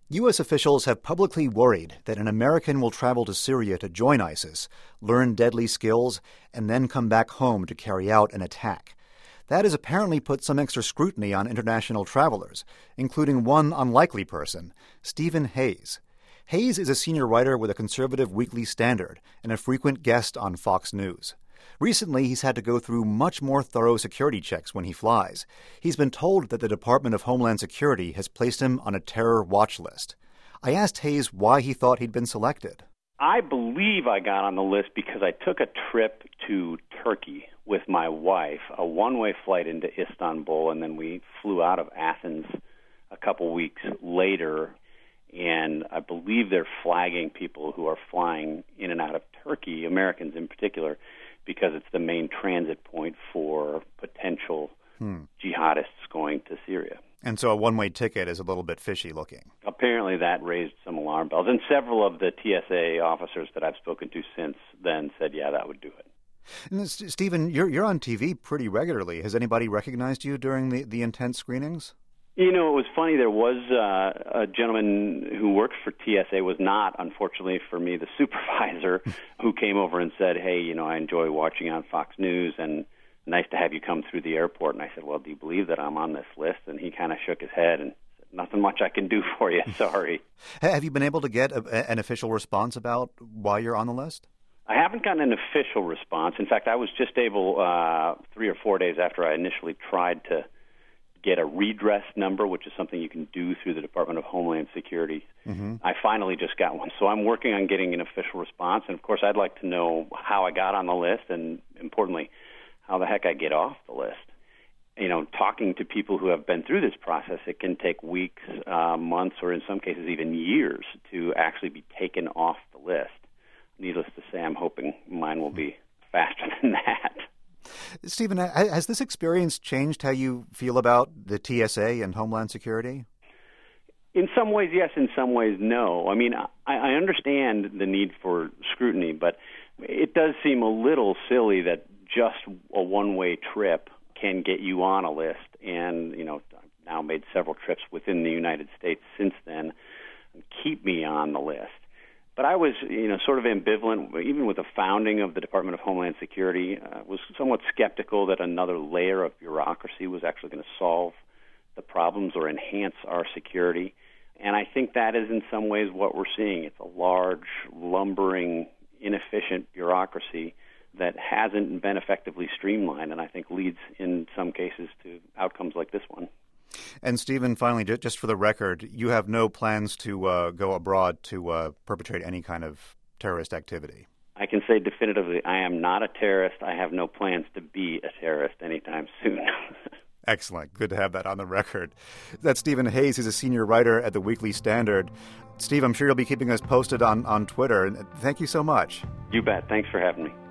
U.S. officials have publicly worried that an American will travel to Syria to join ISIS, learn deadly skills, and then come back home to carry out an attack. That has apparently put some extra scrutiny on international travelers, including one unlikely person, Stephen Hayes. Hayes is a senior writer with a conservative Weekly Standard and a frequent guest on Fox News. Recently, he's had to go through much more thorough security checks when he flies. He's been told that the Department of Homeland Security has placed him on a terror watch list. I asked Hayes why he thought he'd been selected. I believe I got on the list because I took a trip to Turkey with my wife, a one-way flight into Istanbul, and then we flew out of Athens a couple weeks later. And I believe they're flagging people who are flying in and out of Turkey, Americans in particular, because it's the main transit point for potential jihadists going to Syria. And so a one-way ticket is a little bit fishy looking. Apparently that raised some alarm bells. And several of the TSA officers that I've spoken to since then said, yeah, that would do it. And Stephen, you're on TV pretty regularly. Has anybody recognized you during the intense screenings? You know, it was funny. There was a gentleman who worked for TSA, was not, unfortunately for me, the supervisor, who came over and said, hey, you know, I enjoy watching on Fox News, and nice to have you come through the airport. And I said, well, do you believe that I'm on this list? And he kind of shook his head and said, nothing much I can do for you, sorry. Have you been able to get an official response about why you're on the list? I haven't gotten an official response. In fact, I was just able, 3 or 4 days after I initially tried to get a redress number, which is something you can do through the Department of Homeland Security. I finally just got one. So I'm working on getting an official response. And, of course, I'd like to know how I got on the list and, importantly, how the heck I get off the list. You know, talking to people who have been through this process, it can take weeks, months, or in some cases even years to actually be taken off the list. Needless to say, I'm hoping mine will be faster than that. Stephen, has this experience changed how you feel about the TSA and Homeland Security? In some ways, yes. In some ways, no. I mean, I understand the need for scrutiny, but it does seem a little silly that just a one-way trip can get you on a list. And, you know, I've now made several trips within the United States since then and keep me on the list. But I was, you know, sort of ambivalent, even with the founding of the Department of Homeland Security, was somewhat skeptical that another layer of bureaucracy was actually going to solve the problems or enhance our security. And I think that is in some ways what we're seeing. It's a large, lumbering, inefficient bureaucracy that hasn't been effectively streamlined, and I think leads in some cases to outcomes like this one. And Stephen, finally, just for the record, you have no plans to go abroad to perpetrate any kind of terrorist activity? I can say definitively I am not a terrorist. I have no plans to be a terrorist anytime soon. Excellent. Good to have that on the record. That's Stephen Hayes. He's a senior writer at the Weekly Standard. Steve, I'm sure you'll be keeping us posted on Twitter. Thank you so much. You bet. Thanks for having me.